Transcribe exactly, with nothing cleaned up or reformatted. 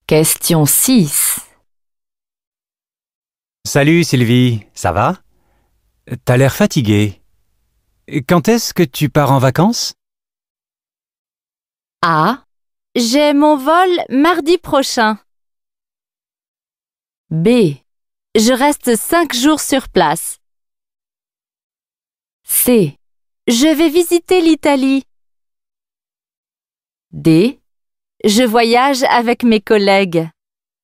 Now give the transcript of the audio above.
Question six. Salut Sylvie, ça va? T'as l'air fatiguée. Quand est-ce que tu pars en vacances? A. J'ai mon vol mardi prochain. B. Je reste cinq jours sur place. C. Je vais visiter l'Italie. D. Je voyage avec mes collègues.